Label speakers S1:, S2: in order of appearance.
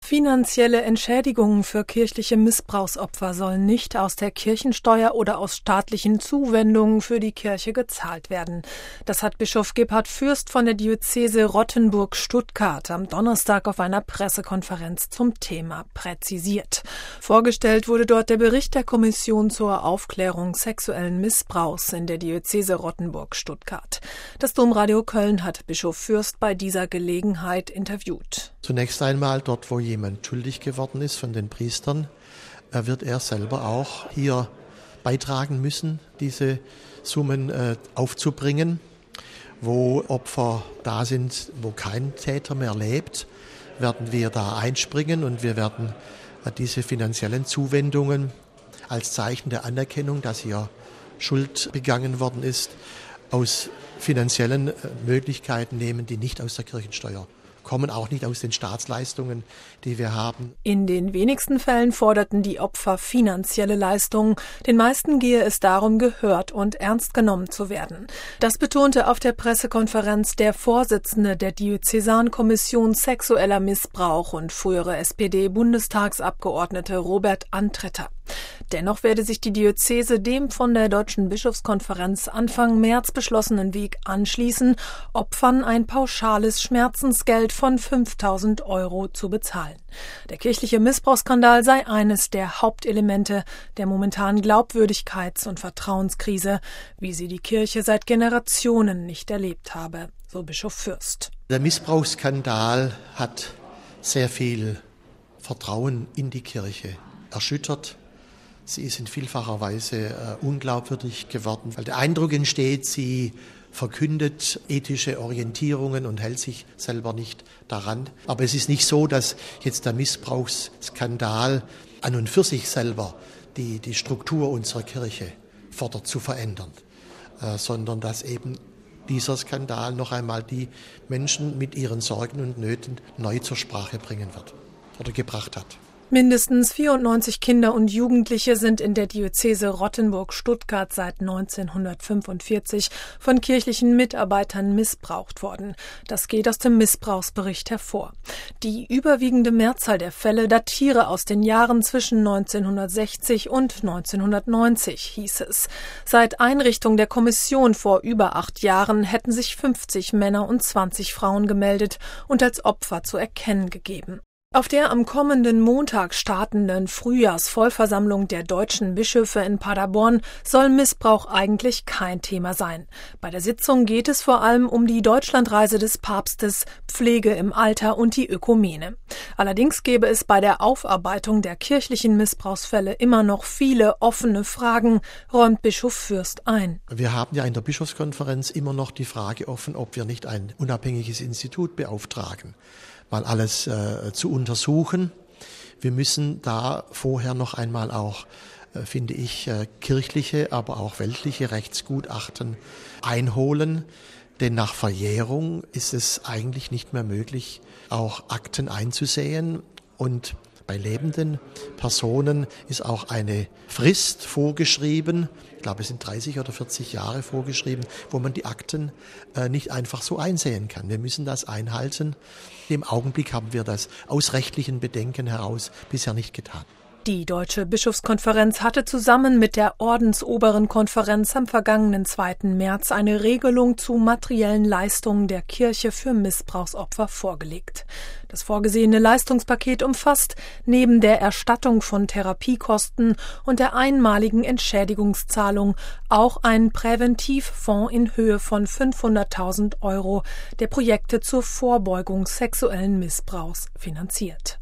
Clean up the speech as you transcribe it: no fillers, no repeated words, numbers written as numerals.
S1: Finanzielle Entschädigungen für kirchliche Missbrauchsopfer sollen nicht aus der Kirchensteuer oder aus staatlichen Zuwendungen für die Kirche gezahlt werden. Das hat Bischof Gebhard Fürst von der Diözese Rottenburg-Stuttgart am Donnerstag auf einer Pressekonferenz zum Thema präzisiert. Vorgestellt wurde dort der Bericht der Kommission zur Aufklärung sexuellen Missbrauchs in der Diözese Rottenburg-Stuttgart. Das Domradio Köln hat Bischof Fürst bei dieser Gelegenheit interviewt.
S2: Zunächst einmal dort, wo jemand schuldig geworden ist von den Priestern, wird er selber auch hier beitragen müssen, diese Summen aufzubringen. Wo Opfer da sind, wo kein Täter mehr lebt, werden wir da einspringen und wir werden diese finanziellen Zuwendungen als Zeichen der Anerkennung, dass hier Schuld begangen worden ist, aus finanziellen Möglichkeiten nehmen, die nicht aus der Kirchensteuer kommen, auch nicht aus den Staatsleistungen, die wir haben.
S1: In den wenigsten Fällen forderten die Opfer finanzielle Leistungen. Den meisten gehe es darum, gehört und ernst genommen zu werden. Das betonte auf der Pressekonferenz der Vorsitzende der Diözesankommission Sexueller Missbrauch und frühere SPD-Bundestagsabgeordnete Robert Antretter. Dennoch werde sich die Diözese dem von der Deutschen Bischofskonferenz Anfang März beschlossenen Weg anschließen, Opfern ein pauschales Schmerzensgeld von 5.000 € zu bezahlen. Der kirchliche Missbrauchsskandal sei eines der Hauptelemente der momentanen Glaubwürdigkeits- und Vertrauenskrise, wie sie die Kirche seit Generationen nicht erlebt habe, so Bischof Fürst.
S2: Der Missbrauchsskandal hat sehr viel Vertrauen in die Kirche erschüttert. Sie ist in vielfacher Weise unglaubwürdig geworden, weil der Eindruck entsteht, sie verkündet ethische Orientierungen und hält sich selber nicht daran. Aber es ist nicht so, dass jetzt der Missbrauchsskandal an und für sich selber die Struktur unserer Kirche fordert zu verändern, sondern dass eben dieser Skandal noch einmal die Menschen mit ihren Sorgen und Nöten neu zur Sprache bringen wird oder gebracht hat.
S1: Mindestens 94 Kinder und Jugendliche sind in der Diözese Rottenburg-Stuttgart seit 1945 von kirchlichen Mitarbeitern missbraucht worden. Das geht aus dem Missbrauchsbericht hervor. Die überwiegende Mehrzahl der Fälle datiere aus den Jahren zwischen 1960 und 1990, hieß es. Seit Einrichtung der Kommission vor über 8 Jahren hätten sich 50 Männer und 20 Frauen gemeldet und als Opfer zu erkennen gegeben. Auf der am kommenden Montag startenden Frühjahrsvollversammlung der deutschen Bischöfe in Paderborn soll Missbrauch eigentlich kein Thema sein. Bei der Sitzung geht es vor allem um die Deutschlandreise des Papstes, Pflege im Alter und die Ökumene. Allerdings gäbe es bei der Aufarbeitung der kirchlichen Missbrauchsfälle immer noch viele offene Fragen, räumt Bischof Fürst ein.
S2: Wir haben ja in der Bischofskonferenz immer noch die Frage offen, ob wir nicht ein unabhängiges Institut beauftragen, mal alles zu untersuchen. Wir müssen da vorher noch einmal auch, finde ich, kirchliche, aber auch weltliche Rechtsgutachten einholen. Denn nach Verjährung ist es eigentlich nicht mehr möglich, auch Akten einzusehen. Und bei lebenden Personen ist auch eine Frist vorgeschrieben, ich glaube es sind 30 oder 40 Jahre vorgeschrieben, wo man die Akten nicht einfach so einsehen kann. Wir müssen das einhalten. Im Augenblick haben wir das aus rechtlichen Bedenken heraus bisher nicht getan.
S1: Die Deutsche Bischofskonferenz hatte zusammen mit der Ordensoberen Konferenz am vergangenen 2. März eine Regelung zu materiellen Leistungen der Kirche für Missbrauchsopfer vorgelegt. Das vorgesehene Leistungspaket umfasst neben der Erstattung von Therapiekosten und der einmaligen Entschädigungszahlung auch einen Präventivfonds in Höhe von 500.000 €, der Projekte zur Vorbeugung sexuellen Missbrauchs finanziert.